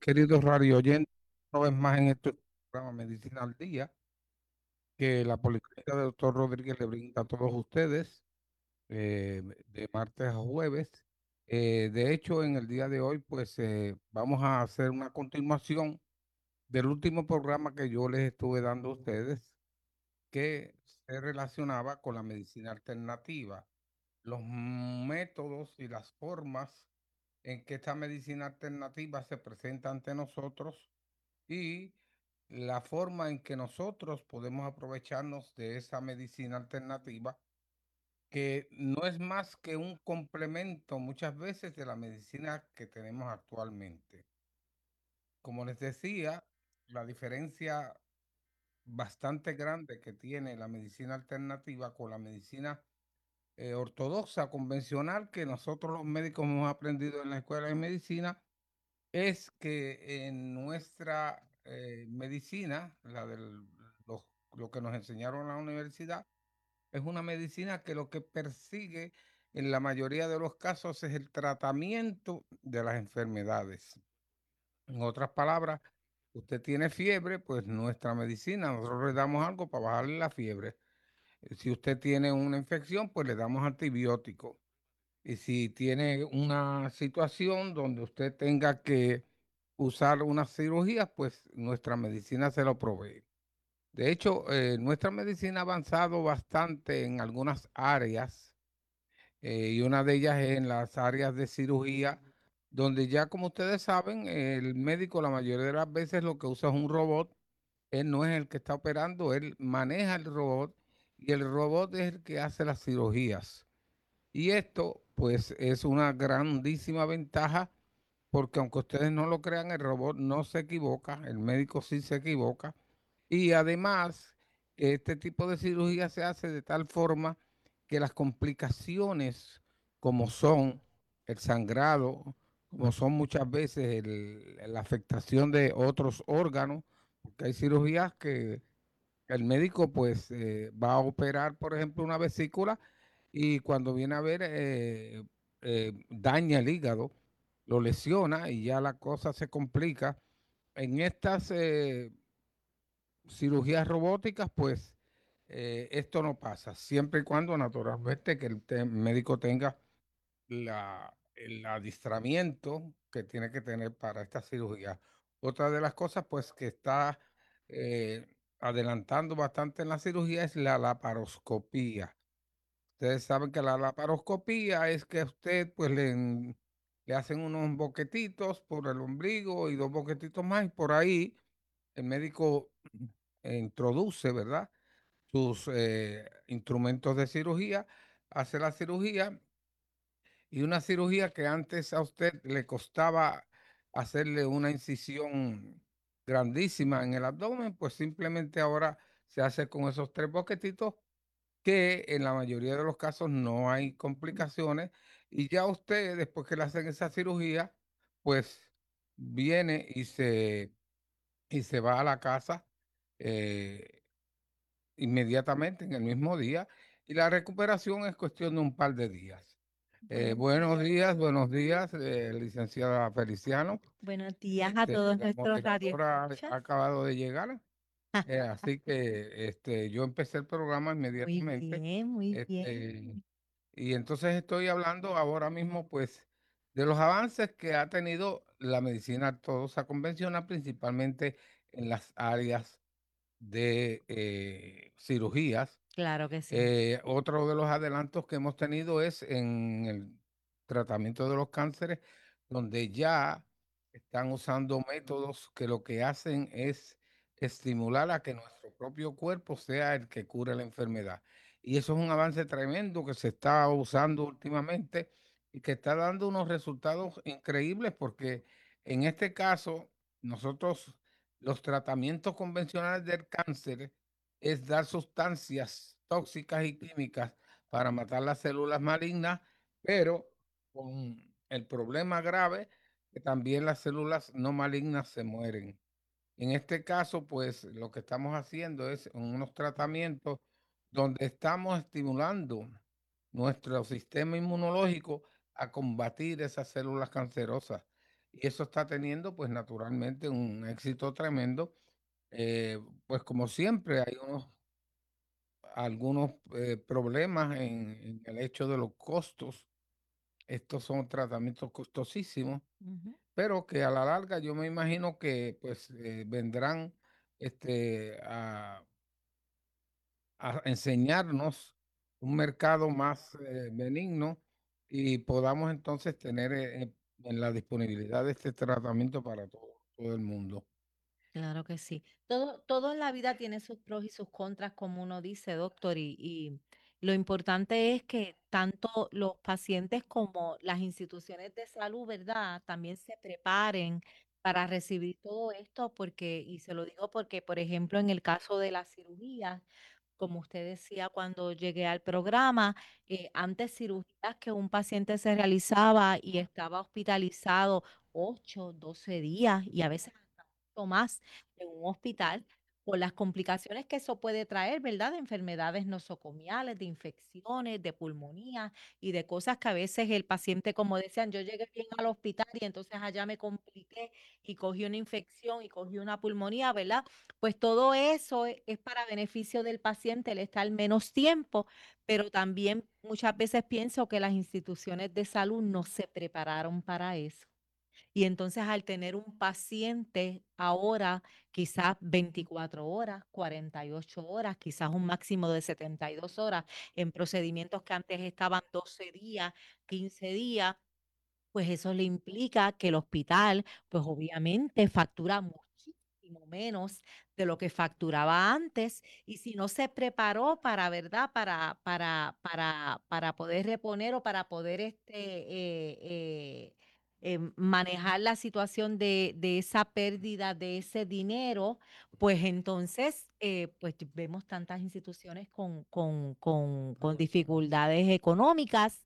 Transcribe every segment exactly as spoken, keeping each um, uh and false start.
queridos radio oyentes, una vez más en este programa Medicina al Día, que la Policlínica del Doctor Rodríguez le brinda a todos ustedes eh, de martes a jueves. Eh, de hecho, en el día de hoy, pues eh, vamos a hacer una continuación del último programa que yo les estuve dando a ustedes, que se relacionaba con la medicina alternativa, los métodos y las formas en que esta medicina alternativa se presenta ante nosotros y la forma en que nosotros podemos aprovecharnos de esa medicina alternativa, que no es más que un complemento muchas veces de la medicina que tenemos actualmente. Como les decía, la diferencia bastante grande que tiene la medicina alternativa con la medicina eh, ortodoxa, convencional, que nosotros los médicos hemos aprendido en la escuela de medicina, es que en nuestra eh, medicina, la del, los- lo que nos enseñaron en la universidad, es una medicina que lo que persigue en la mayoría de los casos es el tratamiento de las enfermedades. En otras palabras, usted tiene fiebre, pues nuestra medicina, nosotros le damos algo para bajarle la fiebre. Eh, Si usted tiene una infección, pues le damos antibióticos. Y si tiene una situación donde usted tenga que usar una cirugía, pues nuestra medicina se lo provee. De hecho, eh, nuestra medicina ha avanzado bastante en algunas áreas, eh, y una de ellas es en las áreas de cirugía, donde ya como ustedes saben, el médico la mayoría de las veces lo que usa es un robot. Él no es el que está operando, él maneja el robot y el robot es el que hace las cirugías. Y esto, pues, es una grandísima ventaja porque aunque ustedes no lo crean, el robot no se equivoca, el médico sí se equivoca. Y además, este tipo de cirugía se hace de tal forma que las complicaciones, como son el sangrado, como son muchas veces el- la afectación de otros órganos, porque hay cirugías que el médico pues eh, va a operar, por ejemplo, una vesícula y cuando viene a ver eh, eh, daña el hígado, lo lesiona y ya la cosa se complica. En estas eh, cirugías robóticas, pues eh, esto no pasa, siempre y cuando naturalmente que el te- médico tenga la, el adiestramiento que tiene que tener para esta cirugía. Otra de las cosas, pues, que está eh, adelantando bastante en la cirugía es la laparoscopía. Ustedes saben que la laparoscopía es que a usted, pues, le, en- le hacen unos boquetitos por el ombligo y dos boquetitos más, y por ahí el médico introduce, ¿verdad? Sus eh, instrumentos de cirugía, hace la cirugía y una cirugía que antes a usted le costaba hacerle una incisión grandísima en el abdomen, pues simplemente ahora se hace con esos tres boquetitos que en la mayoría de los casos no hay complicaciones y ya usted después que le hacen esa cirugía, pues viene y se, y se va a la casa eh, inmediatamente en el mismo día y la recuperación es cuestión de un par de días. Eh, Buenos buenos días. días, buenos días, eh, licenciada Feliciano. Buenos días a Este, todos la nuestros moderadora ha radioescuchas. acabado de llegar, eh, así que este, yo empecé el programa Muy inmediatamente. bien, muy bien. Este, y entonces estoy hablando ahora mismo, pues, de los avances que ha tenido la medicina ortodoxa convencional, principalmente en las áreas de eh, cirugías. Claro que sí. Eh, otro de los adelantos que hemos tenido es en el tratamiento de los cánceres, donde ya están usando métodos que lo que hacen es estimular a que nuestro propio cuerpo sea el que cure la enfermedad. Y eso es un avance tremendo que se está usando últimamente y que está dando unos resultados increíbles porque en este caso, nosotros, los tratamientos convencionales del cáncer, es dar sustancias tóxicas y químicas para matar las células malignas, pero con el problema grave que también las células no malignas se mueren. En este caso, pues lo que estamos haciendo es unos tratamientos donde estamos estimulando nuestro sistema inmunológico a combatir esas células cancerosas. y eso está teniendo, pues naturalmente, un éxito tremendo. Eh, pues como siempre, hay unos, algunos eh, problemas en, en el hecho de los costos. Estos son tratamientos costosísimos, Ujú. pero que a la larga yo me imagino que pues eh, vendrán este, a, a enseñarnos un mercado más eh, benigno y podamos entonces tener eh, en la disponibilidad de este tratamiento para todo, todo el mundo. Claro que sí. Todo, todo en la vida tiene sus pros y sus contras, como uno dice, doctor, y, y lo importante es que tanto los pacientes como las instituciones de salud, ¿verdad? También se preparen para recibir todo esto, porque, y se lo digo porque, por ejemplo, en el caso de la cirugía, como usted decía cuando llegué al programa, eh, antes cirugías que un paciente se realizaba y estaba hospitalizado ocho, doce días y a veces o más en un hospital por las complicaciones que eso puede traer, ¿verdad? De enfermedades nosocomiales, de infecciones, de pulmonía y de cosas que a veces el paciente, como decían, yo llegué bien al hospital y entonces allá me compliqué y cogí una infección y cogí una pulmonía, ¿verdad? Pues todo eso e- es para beneficio del paciente, el estar menos tiempo, pero también muchas veces pienso que las instituciones de salud no se prepararon para eso. Y entonces al tener un paciente ahora, quizás veinticuatro horas, cuarenta y ocho horas, quizás un máximo de setenta y dos horas, en procedimientos que antes estaban doce días, quince días, pues eso le implica que el hospital, pues obviamente factura muchísimo menos de lo que facturaba antes y si no se preparó para, ¿verdad? Para, para, para, para poder reponer o para poder este, eh, eh, eh, manejar la situación de, de esa pérdida de ese dinero, pues entonces, eh, pues vemos tantas instituciones con, con, con, con dificultades económicas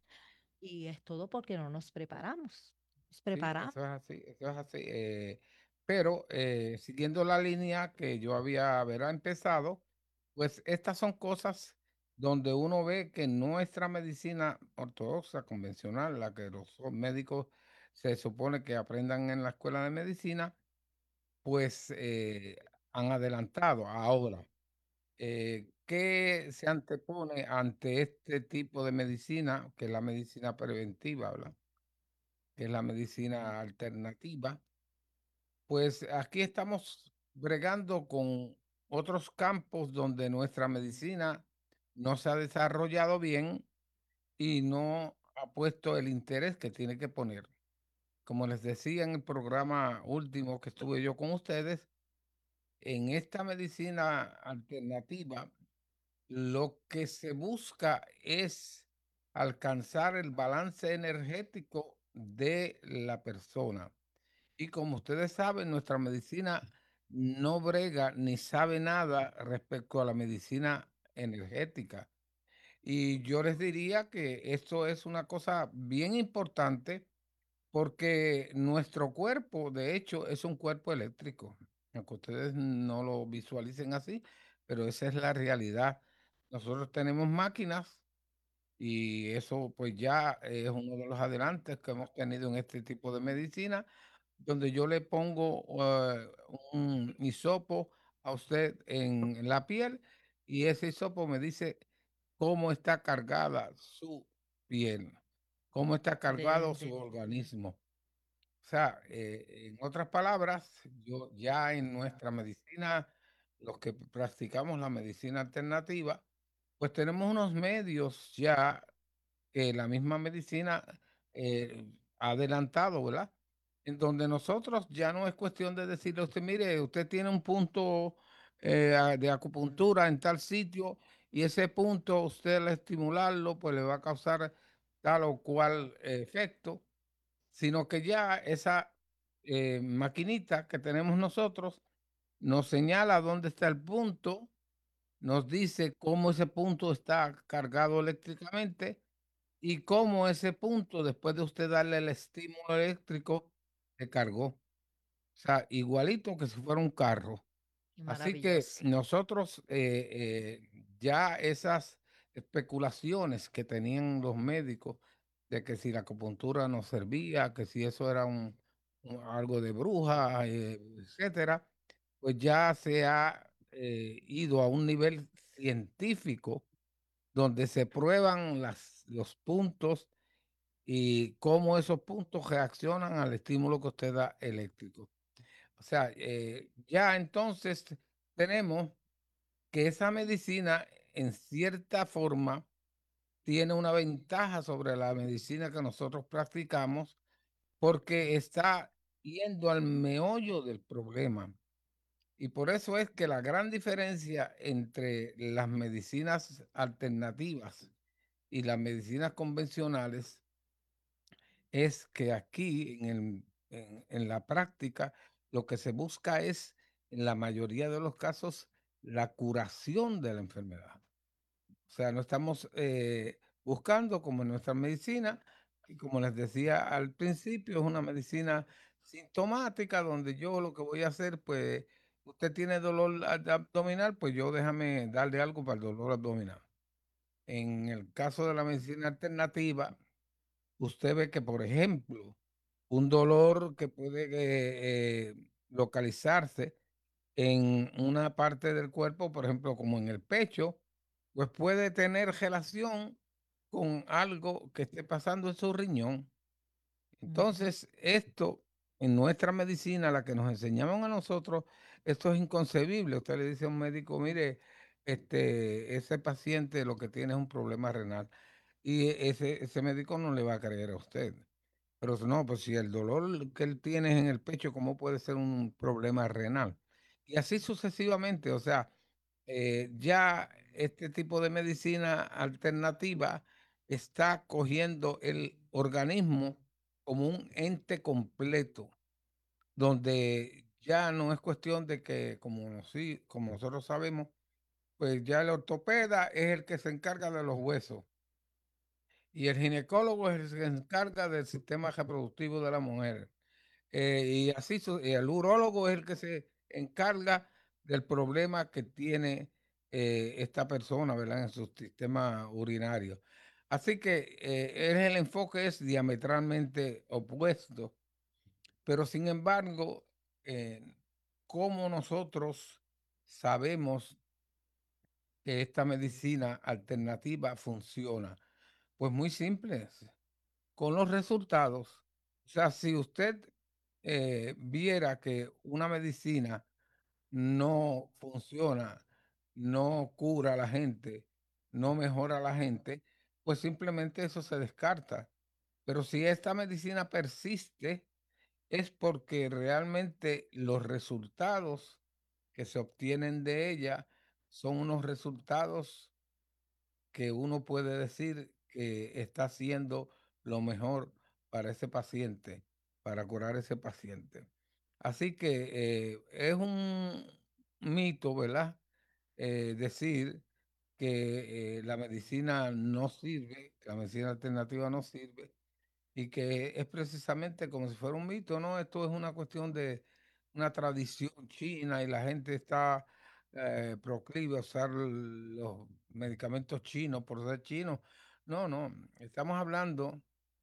y es todo porque no nos preparamos. Nos Sí, preparamos. eso es así, eso es así. Eh, pero eh, siguiendo la línea que yo había haber empezado, pues estas son cosas donde uno ve que nuestra medicina ortodoxa, convencional, la que los médicos se supone que aprendan en la escuela de medicina, pues eh, han adelantado. Ahora, eh, ¿qué se antepone ante este tipo de medicina, que es la medicina preventiva, ¿verdad? Que es la medicina alternativa? Pues aquí estamos bregando con otros campos donde nuestra medicina no se ha desarrollado bien y no ha puesto el interés que tiene que poner. Como les decía en el programa último que estuve yo con ustedes, en esta medicina alternativa lo que se busca es alcanzar el balance energético de la persona. Y como ustedes saben, nuestra medicina no brega ni sabe nada respecto a la medicina energética. Y yo les diría que esto es una cosa bien importante porque nuestro cuerpo, de hecho, es un cuerpo eléctrico. Aunque ustedes no lo visualicen así, pero esa es la realidad. Nosotros tenemos máquinas y eso pues ya es uno de los adelantes que hemos tenido en este tipo de medicina donde yo le pongo eh, un hisopo a usted en la piel y ese hisopo me dice cómo está cargada su piel, cómo está De, cargado su de- organismo. O sea, eh, en otras palabras, yo ya en nuestra medicina, los que practicamos la medicina alternativa, pues tenemos unos medios ya que la misma medicina eh, ha adelantado, ¿verdad? En donde nosotros ya no es cuestión de decirle a usted, mire, usted tiene un punto eh, a- de acupuntura en tal sitio y ese punto usted al estimularlo, pues le va a causar tal o cual eh, efecto, sino que ya esa eh, maquinita que tenemos nosotros nos señala dónde está el punto, nos dice cómo ese punto está cargado eléctricamente y cómo ese punto, después de usted darle el estímulo eléctrico, se cargó. O sea, igualito que si fuera un carro. Qué Así que maravilloso. nosotros eh, eh, ya esas especulaciones que tenían los médicos de que si la acupuntura no servía, que si eso era un, un- algo de bruja, eh, etcétera, pues ya se ha eh, ido a un nivel científico donde se prueban las, los puntos y cómo esos puntos reaccionan al estímulo que usted da eléctrico. O sea, eh, ya entonces tenemos que esa medicina en cierta forma tiene una ventaja sobre la medicina que nosotros practicamos porque está yendo al meollo del problema. Y por eso es que la gran diferencia entre las medicinas alternativas y las medicinas convencionales es que aquí en, el- en- en la práctica lo que se busca es, en la mayoría de los casos, la curación de la enfermedad. O sea, no estamos eh, buscando como en nuestra medicina, y como les decía al principio, es una medicina sintomática donde yo lo que voy a hacer, pues, usted tiene dolor ab- abdominal, pues yo déjame darle algo para el dolor abdominal. En el caso de la medicina alternativa, usted ve que, por ejemplo, un dolor que puede eh, eh, localizarse en una parte del cuerpo, por ejemplo, como en el pecho, pues puede tener relación con algo que esté pasando en su riñón. Ujú. Entonces, esto en nuestra medicina, la que nos enseñaban a nosotros, esto es inconcebible. Usted le dice a un médico, mire, este, ese paciente lo que tiene es un problema renal. Y ese, ese médico no le va a creer a usted. Pero no, pues si el dolor que él tiene es en el pecho, ¿cómo puede ser un problema renal? Y así sucesivamente, o sea, eh, ya este tipo de medicina alternativa está cogiendo el organismo como un ente completo, donde ya no es cuestión de que, como, nos- sí, como nosotros sabemos, pues ya el ortopeda es el que se encarga de los huesos y el ginecólogo es el que se encarga del sistema reproductivo de la mujer. Eh, y así, su- y el urólogo es el que se encarga del problema que tiene eh, esta persona, ¿verdad? En su sistema urinario. Así que eh, es el enfoque es diametralmente opuesto, pero sin embargo, eh, ¿cómo nosotros sabemos que esta medicina alternativa funciona? Pues muy simple, con los resultados. O sea, si usted eh, viera que una medicina no funciona, no cura a la gente, no mejora a la gente, pues simplemente eso se descarta. Pero si esta medicina persiste, es porque realmente los resultados que se obtienen de ella son unos resultados que uno puede decir que está haciendo lo mejor para ese paciente, para curar ese paciente. Así que eh, es un mito, ¿verdad? Eh, decir que eh, la medicina no sirve, que la medicina alternativa no sirve, y que es precisamente como si fuera un mito, ¿no? Esto es una cuestión de una tradición china y la gente está eh, proclive a usar los medicamentos chinos por ser chinos. No, no, estamos hablando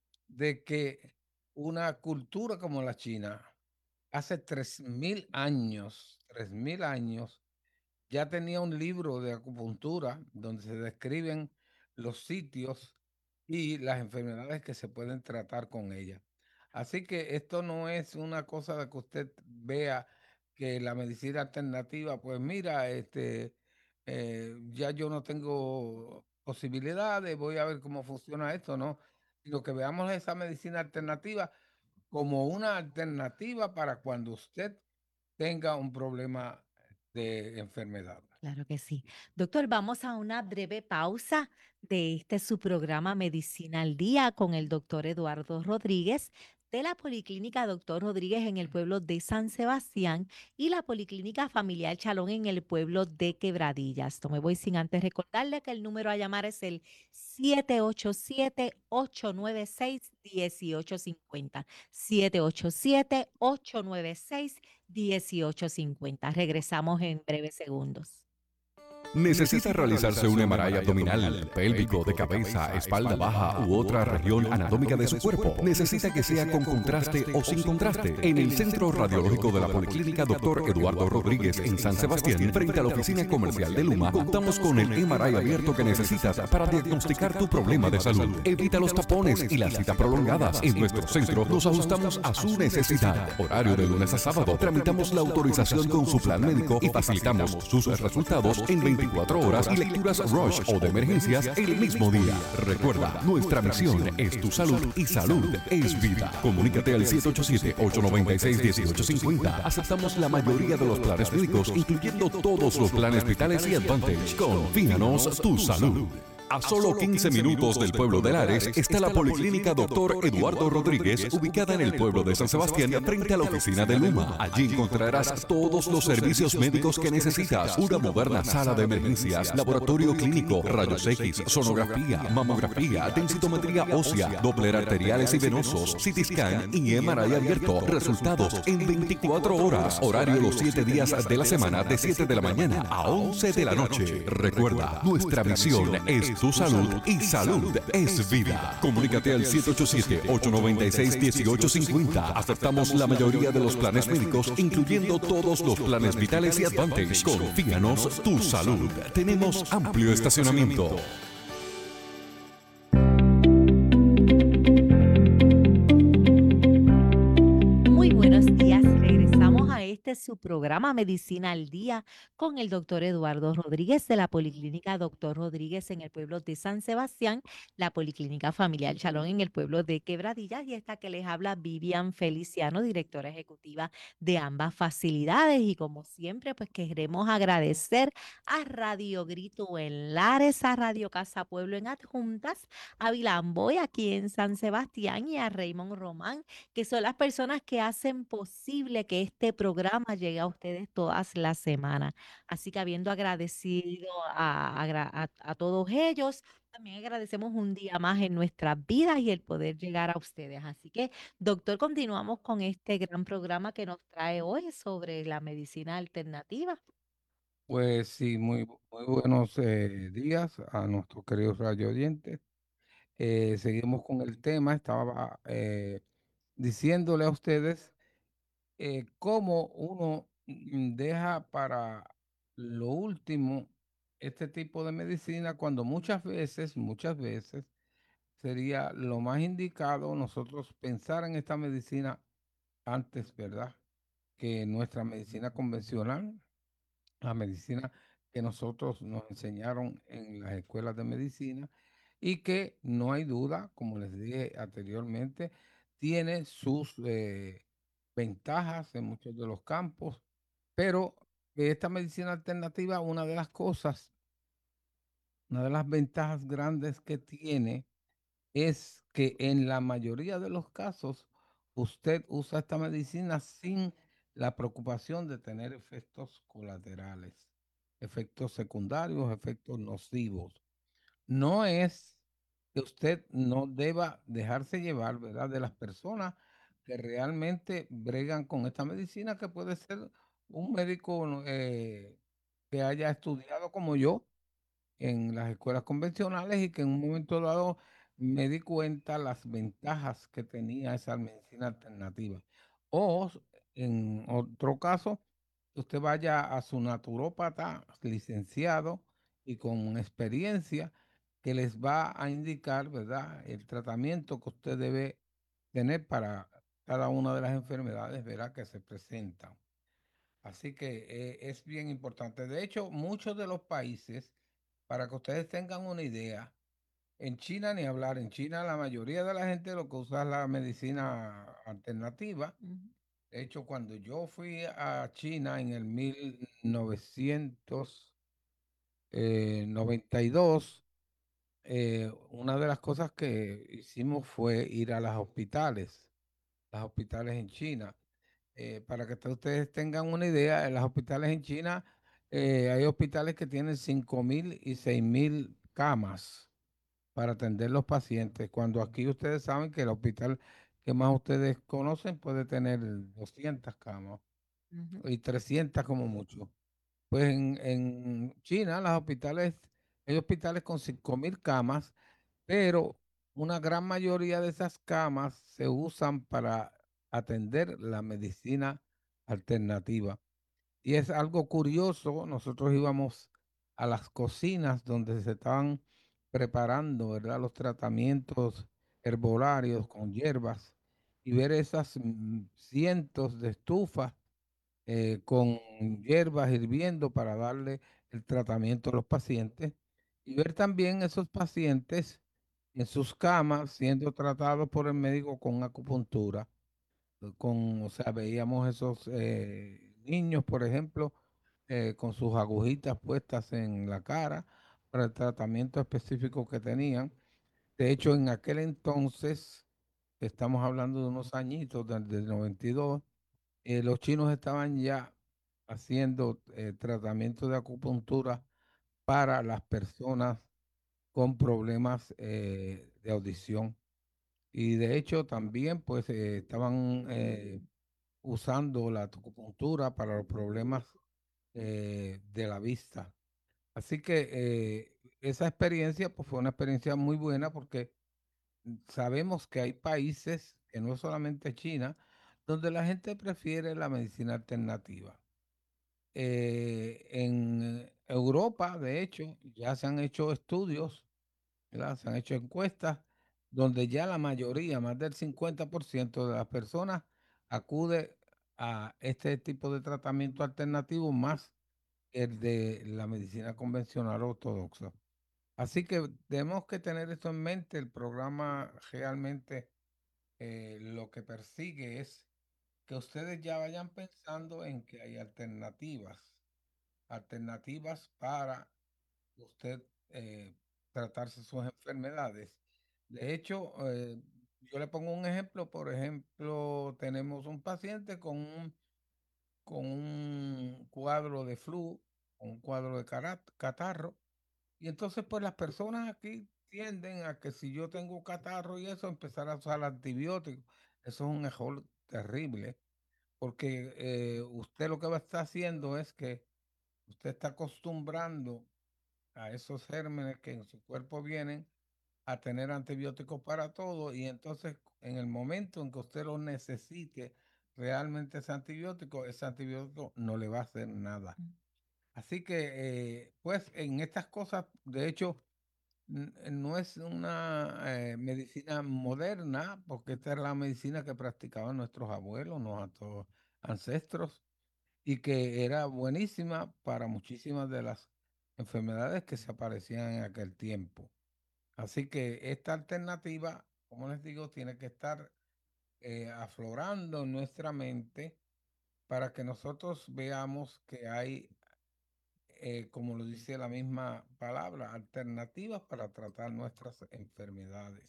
de que una cultura como la China, hace tres mil años, tres mil años, ya tenía un libro de acupuntura donde se describen los sitios y las enfermedades que se pueden tratar con ella. Así que esto no es una cosa de que usted vea que la medicina alternativa, pues mira, este, eh, ya yo no tengo posibilidades, voy a ver cómo funciona esto, ¿no? Sino que veamos esa medicina alternativa como una alternativa para cuando usted tenga un problema de enfermedad. Claro que sí. Doctor, vamos a una breve pausa de este su programa Medicina al Día con el doctor Eduardo Rodríguez de la Policlínica Doctor Rodríguez en el pueblo de San Sebastián y la Policlínica Familiar Chalón en el pueblo de Quebradillas. No me voy sin antes recordarle que el número a llamar es el siete ocho siete, ocho nueve seis, uno ocho cinco cero. siete ocho siete, ocho nueve seis, uno ocho cinco cero. Regresamos en breves segundos. ¿Necesita realizarse un M R I abdominal, pélvico, de cabeza, espalda baja u otra región anatómica de su cuerpo? ¿Necesita que sea con contraste o sin contraste? En el Centro Radiológico de la Policlínica doctor Eduardo Rodríguez en San Sebastián, frente a la oficina comercial de Luma, contamos con el M R I abierto que necesitas para diagnosticar tu problema de salud. Evita los tapones y las citas prolongadas. En nuestro centro nos ajustamos a su necesidad. Horario de lunes a sábado. Tramitamos la autorización con su plan médico y facilitamos sus resultados en veinticuatro horas y lecturas rush o de emergencias el mismo día. Recuerda, nuestra misión es tu salud y salud es vida. Comunícate al siete ocho siete, ocho nueve seis, uno ocho cinco cero. Aceptamos la mayoría de los planes médicos, incluyendo todos los planes vitales y Advantage. Confíanos tu salud. A solo quince minutos del pueblo de Lares está la Policlínica doctor Eduardo Rodríguez, ubicada en el pueblo de San Sebastián, frente a la oficina de Luma. Allí encontrarás todos los servicios médicos que necesitas: una moderna sala de emergencias, laboratorio clínico, rayos X, sonografía, mamografía, densitometría ósea, doppler arteriales y venosos, C T scan y M R I abierto. Resultados en veinticuatro horas. Horario los siete días de la semana, de siete de la mañana a once de la noche. Recuerda, nuestra visión es tu salud y salud es vida. Comunícate al siete ocho siete, ocho nueve seis, uno ocho cinco cero. Aceptamos la mayoría de los planes médicos, incluyendo todos los planes vitales y Advantage. Confíanos tu salud. Tenemos amplio estacionamiento. Muy buenos días, regresamos a este su programa Medicina al Día con el doctor Eduardo Rodríguez de la Policlínica Doctor Rodríguez en el pueblo de San Sebastián, la Policlínica Familiar Chalón en el pueblo de Quebradillas, y esta que les habla Vivian Feliciano, directora ejecutiva de ambas facilidades. Y como siempre, pues queremos agradecer a Radio Grito en Lares, a Radio Casa Pueblo en Adjuntas, a Vilamboy aquí en San Sebastián y a Raymond Román, que son las personas que hacen posible que este programa llegue a ustedes todas las semanas. Así que habiendo agradecido a, a, a, a todos ellos, también agradecemos un día más en nuestras vidas y el poder llegar a ustedes. Así que, doctor, continuamos con este gran programa que nos trae hoy sobre la medicina alternativa. Pues sí, muy, muy buenos eh, días a nuestros queridos radio oyentes. Eh, seguimos con el tema. Estaba eh, diciéndole a ustedes eh, cómo uno mm, deja para lo último este tipo de medicina cuando muchas veces, muchas veces sería lo más indicado nosotros pensar en esta medicina antes, ¿verdad? Que nuestra medicina convencional, la medicina que nosotros nos enseñaron en las escuelas de medicina y que no hay duda, como les dije anteriormente, tiene sus eh, ventajas en muchos de los campos, pero esta medicina alternativa, una de las cosas, una de las ventajas grandes que tiene es que en la mayoría de los casos usted usa esta medicina sin la preocupación de tener efectos colaterales, efectos secundarios, efectos nocivos. No es que usted no deba dejarse llevar, ¿verdad?, de las personas que realmente bregan con esta medicina, que puede ser un médico eh, que haya estudiado como yo en las escuelas convencionales y que en un momento dado me di cuenta las ventajas que tenía esa medicina alternativa. O s- en otro caso, usted vaya a su naturópata licenciado y con experiencia que les va a indicar, ¿verdad?, el tratamiento que usted debe tener para cada una de las enfermedades, ¿verdad?, que se presentan. Así que eh, es bien importante. De hecho, muchos de los países, para que ustedes tengan una idea, en China ni hablar, en China la mayoría de la gente lo que usa es la medicina alternativa. Ujú, De hecho, cuando yo fui a China en el mil novecientos noventa y dos, eh, una de las cosas que hicimos fue ir a los hospitales, los hospitales en China. Eh, para que ustedes tengan una idea, en los hospitales en China eh, hay hospitales que tienen cinco mil y seis mil camas para atender los pacientes, cuando aquí ustedes saben que el hospital que más ustedes conocen puede tener doscientas camas ujú. y trescientas como mucho. Pues en, en China, los hospitales, hay hospitales con cinco mil camas, pero una gran mayoría de esas camas se usan para atender la medicina alternativa. Y es algo curioso, nosotros íbamos a las cocinas donde se estaban preparando, ¿verdad? Los tratamientos herbolarios con hierbas y ver esas mm, cientos de estufas eh, con hierbas hirviendo para darle el tratamiento a los pacientes y ver también esos pacientes en sus camas siendo tratados por el médico con acupuntura. Con, o sea, veíamos esos eh, niños, por ejemplo, eh, con sus agujitas puestas en la cara para el tratamiento específico que tenían. De hecho, en aquel entonces, estamos hablando de unos añitos, desde el noventa y dos, eh, los chinos estaban ya haciendo eh, tratamiento de acupuntura para las personas con problemas eh, de audición. Y de hecho también pues eh, estaban eh, usando la acupuntura para los problemas eh, de la vista. Así que eh, esa experiencia pues fue una experiencia muy buena porque sabemos que hay países, que no es solamente China, donde la gente prefiere la medicina alternativa. Eh, en Europa, de hecho, ya se han hecho estudios, ¿verdad? Se han hecho encuestas donde ya la mayoría, más del cincuenta por ciento de las personas acude a este tipo de tratamiento alternativo más el de la medicina convencional ortodoxa. Así que tenemos que tener esto en mente. El programa realmente eh, lo que persigue es que ustedes ya vayan pensando en que hay alternativas, alternativas para usted eh, tratarse sus enfermedades. De hecho, eh, yo le pongo un ejemplo. Por ejemplo, tenemos un paciente con un, con un cuadro de flu, un cuadro de cara- catarro, y entonces pues las personas aquí tienden a que si yo tengo catarro y eso, empezar a usar antibióticos. Eso es un error terrible, porque eh, usted lo que va a estar haciendo es que usted está acostumbrando a esos gérmenes que en su cuerpo vienen a tener antibióticos para todo, y entonces en el momento en que usted lo necesite realmente ese antibiótico, ese antibiótico no le va a hacer nada. Mm. Así que eh, pues en estas cosas, de hecho, n- no es una eh, medicina moderna, porque esta era la medicina que practicaban nuestros abuelos, nuestros ancestros, y que era buenísima para muchísimas de las enfermedades que se aparecían en aquel tiempo. Así que esta alternativa, como les digo, tiene que estar eh, aflorando en nuestra mente para que nosotros veamos que hay, eh, como lo dice la misma palabra, alternativas para tratar nuestras enfermedades.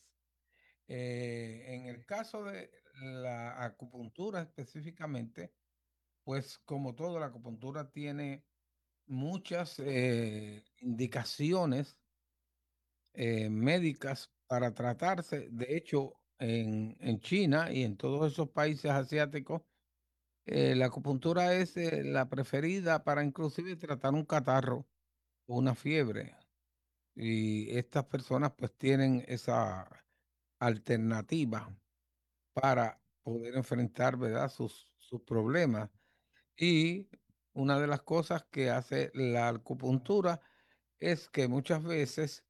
Eh, en el caso de la acupuntura específicamente, pues como todo, la acupuntura tiene muchas eh, indicaciones eh, médicas para tratarse. De hecho, en, en China y en todos esos países asiáticos, eh, la acupuntura es eh, la preferida para inclusive tratar un catarro o una fiebre. Y estas personas pues tienen esa alternativa para poder enfrentar, ¿verdad?, sus, sus problemas. Y una de las cosas que hace la acupuntura es que muchas veces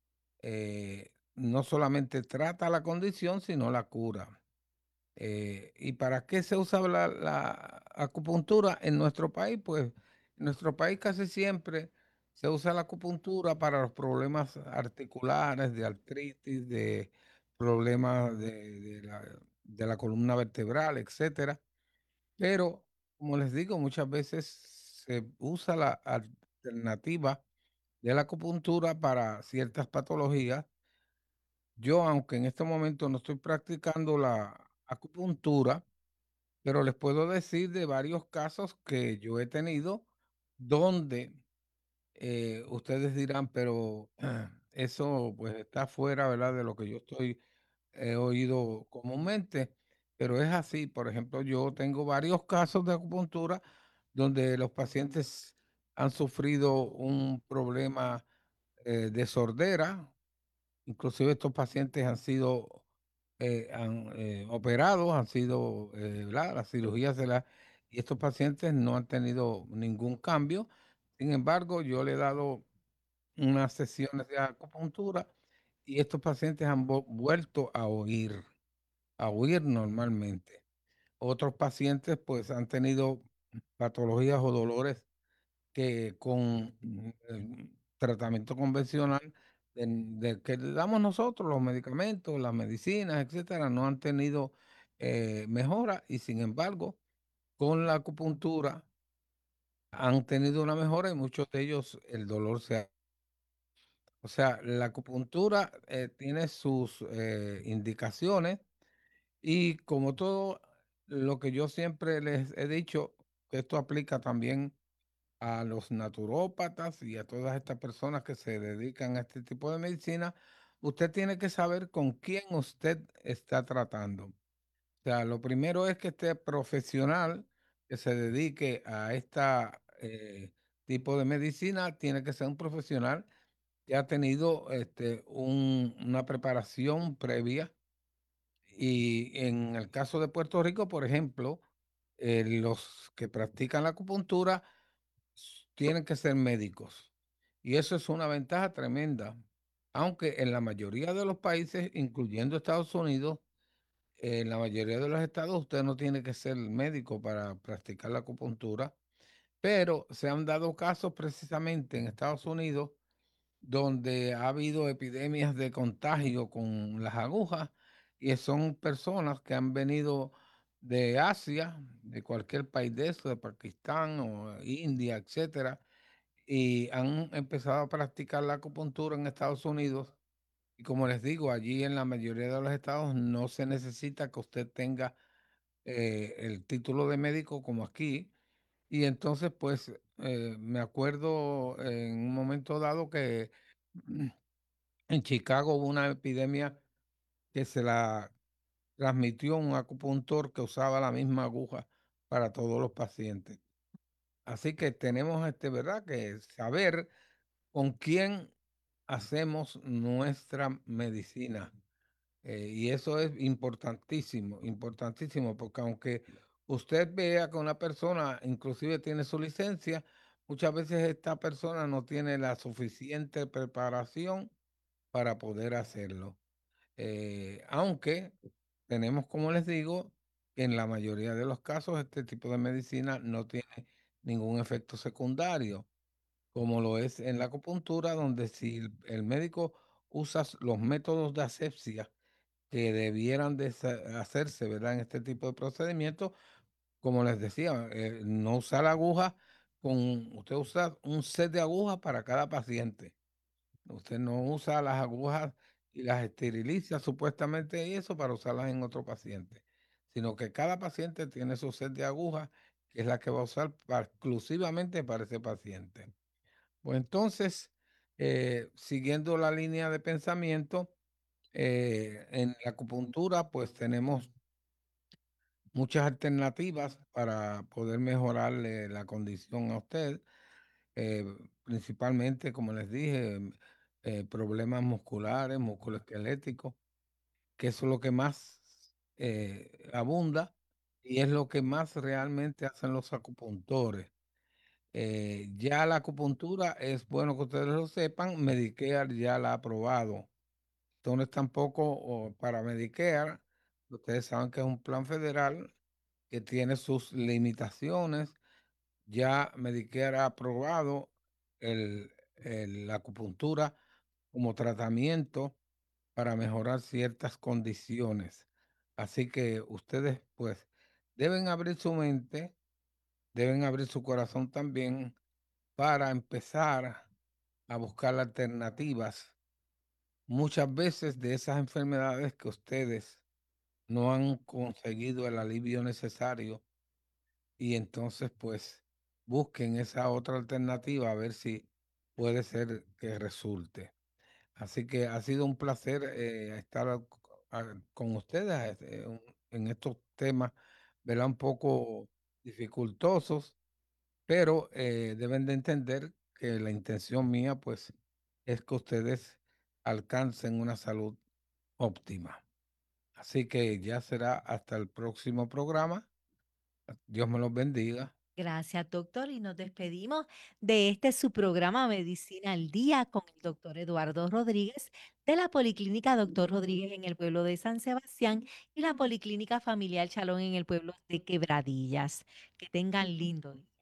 eh, no solamente trata la condición, sino la cura. Eh, ¿y para qué se usa la, la acupuntura en nuestro país? Pues en nuestro país casi siempre se usa la acupuntura para los problemas articulares, de artritis, de problemas de, de la, de la columna vertebral, etcétera. Pero, como les digo, muchas veces se usa la alternativa de la acupuntura para ciertas patologías. Yo, aunque en este momento no estoy practicando la acupuntura, pero les puedo decir de varios casos que yo he tenido donde eh, ustedes dirán, pero eso pues está fuera, ¿verdad?, de lo que yo estoy he oído comúnmente, pero es así. Por ejemplo, yo tengo varios casos de acupuntura donde los pacientes han sufrido un problema eh, de sordera. Inclusive estos pacientes han sido eh, han, eh, operados, han sido, eh, ¿verdad? La cirugía se la, y estos pacientes no han tenido ningún cambio. Sin embargo, yo le he dado unas sesiones de acupuntura y estos pacientes han vo- vuelto a oír, a oír normalmente. Otros pacientes pues han tenido patologías o dolores que con mm, el tratamiento convencional de, de que le damos nosotros, los medicamentos, las medicinas, etcétera, no han tenido eh, mejora y sin embargo, con la acupuntura han tenido una mejora y muchos de ellos el dolor se ha... O sea, la acupuntura eh, tiene sus eh, indicaciones y como todo lo que yo siempre les he dicho, que esto aplica también a los naturópatas y a todas estas personas que se dedican a este tipo de medicina, usted tiene que saber con quién usted está tratando. O sea, lo primero es que este profesional que se dedique a este tipo de medicina tiene que ser un profesional que ha tenido este, un- una preparación previa. Y en el caso de Puerto Rico, por ejemplo, eh, los que practican la acupuntura tienen que ser médicos. Y eso es una ventaja tremenda. Aunque en la mayoría de los países, incluyendo Estados Unidos, en la mayoría de los estados usted no tiene que ser médico para practicar la acupuntura, pero se han dado casos precisamente en Estados Unidos donde ha habido epidemias de contagio con las agujas y son personas que han venido de Asia, de cualquier país de eso, de Pakistán o India, etcétera, y han empezado a practicar la acupuntura en Estados Unidos. Y como les digo, allí en la mayoría de los estados no se necesita que usted tenga eh, el título de médico como aquí. Y entonces, pues, eh, me acuerdo en un momento dado que mm, en Chicago hubo una epidemia que se la transmitió un acupuntor que usaba la misma aguja para todos los pacientes. Así que tenemos, este, ¿verdad?, que saber con quién hacemos nuestra medicina. Eh, y eso es importantísimo, importantísimo, porque aunque usted vea que una persona inclusive tiene su licencia, muchas veces esta persona no tiene la suficiente preparación para poder hacerlo. Eh, aunque tenemos, como les digo, que en la mayoría de los casos este tipo de medicina no tiene ningún efecto secundario como lo es en la acupuntura, donde si el, el médico usa s- los métodos de asepsia que debieran de sa- hacerse, ¿verdad? En este tipo de procedimientos, como les decía, eh, no usar agujas con, usted usa un set de agujas para cada paciente. Usted no usa las agujas y las esteriliza supuestamente y eso para usarlas en otro paciente, sino que cada paciente tiene su set de agujas, que es la que va a usar pa- exclusivamente para ese paciente. Pues entonces, eh, siguiendo la línea de pensamiento, eh, en la acupuntura, pues tenemos muchas alternativas para poder mejorarle la condición a usted, eh, principalmente, como les dije, em, eh, problemas musculares, musculoesqueléticos, que eso es lo que más eh, abunda y es lo que más realmente hacen los acupuntores. Eh, ya la acupuntura es bueno que ustedes lo sepan, Medicare ya la ha aprobado. Entonces tampoco o para Medicare, ustedes saben que es un plan federal que tiene sus limitaciones. Ya Medicare ha aprobado el, el- la acupuntura como tratamiento para mejorar ciertas condiciones. Así que ustedes pues deben abrir su mente, deben abrir su corazón también para empezar a buscar alternativas muchas veces de esas enfermedades que ustedes no han conseguido el alivio necesario y entonces pues busquen esa otra alternativa a ver si puede ser que resulte. Así que ha sido un placer eh, estar a- a- con ustedes eh, un- en estos temas, ¿verdad? Un poco dificultosos, pero eh, deben de entender que la intención mía, pues, es que ustedes alcancen una salud óptima. Así que ya será hasta el próximo programa. Dios me los bendiga. Gracias, doctor. Y nos despedimos de este su programa Medicina al Día con el doctor Eduardo Rodríguez de la Policlínica Doctor Rodríguez en el pueblo de San Sebastián y la Policlínica Familiar Chalón en el pueblo de Quebradillas. Que tengan lindo día.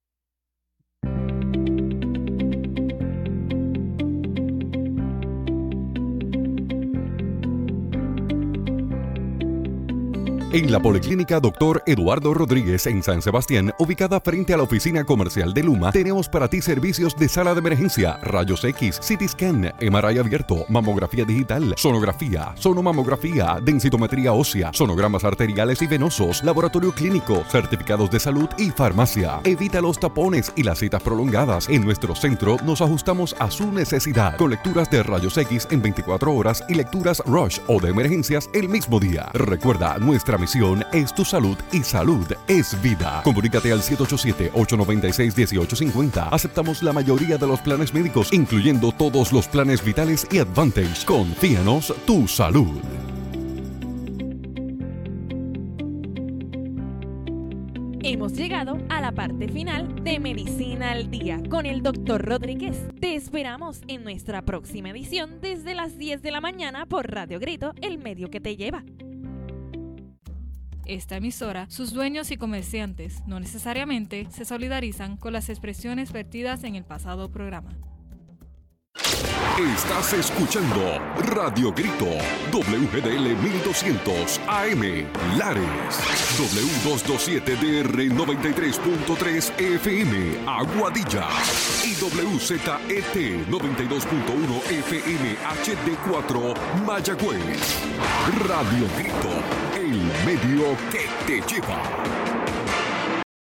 En la Policlínica Doctor Eduardo Rodríguez en San Sebastián, ubicada frente a la oficina comercial de Luma, tenemos para ti servicios de sala de emergencia, rayos X, C T scan, M R I abierto, mamografía digital, sonografía, sonomamografía, densitometría ósea, sonogramas arteriales y venosos, laboratorio clínico, certificados de salud y farmacia. Evita los tapones y las citas prolongadas. En nuestro centro nos ajustamos a su necesidad, con lecturas de rayos X en veinticuatro horas y lecturas Rush o de emergencias el mismo día. Recuerda, nuestra misión es tu salud y salud es vida. Comunícate al siete ocho siete, ocho nueve seis, uno ocho cinco cero. Aceptamos la mayoría de los planes médicos, incluyendo todos los planes vitales y Advantage. Confíanos tu salud. Hemos llegado a la parte final de Medicina al Día con el doctor Rodríguez. Te esperamos en nuestra próxima edición desde las diez de la mañana por Radio Grito, el medio que te lleva. Esta emisora, sus dueños y comerciantes no necesariamente se solidarizan con las expresiones vertidas en el pasado programa. Estás escuchando Radio Grito, W G D L mil doscientos A M, Lares, W doscientos veintisiete D R noventa y tres punto tres F M, Aguadilla, y W Z E T noventa y dos punto uno F M H D cuatro, Mayagüez. Radio Grito, el medio que te lleva.